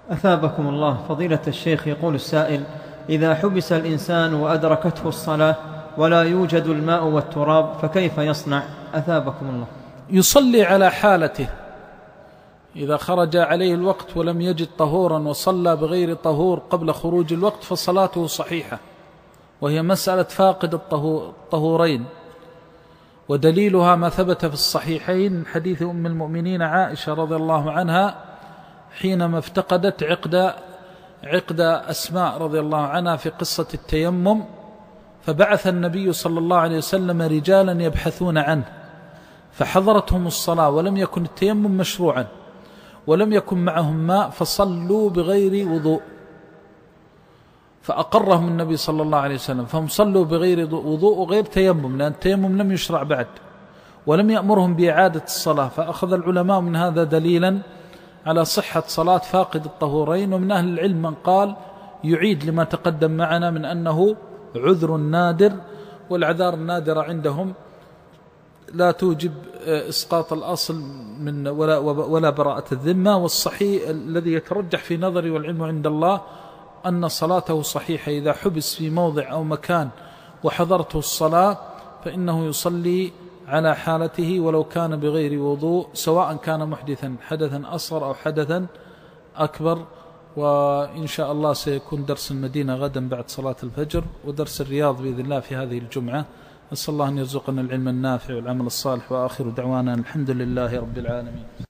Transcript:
أثابكم الله. فضيلة الشيخ، يقول السائل: إذا حبس الإنسان وأدركته الصلاة ولا يوجد الماء والتراب فكيف يصنع؟ أثابكم الله. يصلي على حالته. إذا خرج عليه الوقت ولم يجد طهورا وصلى بغير طهور قبل خروج الوقت فصلاته صحيحة، وهي مسألة فاقد الطهورين، ودليلها ما ثبت في الصحيحين من حديث أم المؤمنين عائشة رضي الله عنها حينما افتقدت عقد أسماء رضي الله عنها في قصة التيمم، فبعث النبي صلى الله عليه وسلم رجالا يبحثون عنه، فحضرتهم الصلاة ولم يكن التيمم مشروعا ولم يكن معهم ماء، فصلوا بغير وضوء، فأقرهم النبي صلى الله عليه وسلم، فهم صلوا بغير وضوء وغير تيمم، لأن التيمم لم يشرع بعد، ولم يأمرهم بإعادة الصلاة. فأخذ العلماء من هذا دليلا على صحة صلاة فاقد الطهورين. ومن أهل العلم من قال يعيد لما تقدم معنا من أنه عذر نادر، والأعذار النادرة عندهم لا توجب إسقاط الأصل من ولا براءة الذمة. والصحيح الذي يترجح في نظري والعلم عند الله أن صلاته صحيحة. إذا حبس في موضع أو مكان وحضرته الصلاة فإنه يصلي على حالته ولو كان بغير وضوء، سواء كان محدثا حدثا أصغر أو حدثا أكبر. وإن شاء الله سيكون درس المدينة غدا بعد صلاة الفجر، ودرس الرياض بإذن الله في هذه الجمعة. نسأل الله أن يرزقنا العلم النافع والعمل الصالح، وآخر دعوانا الحمد لله رب العالمين.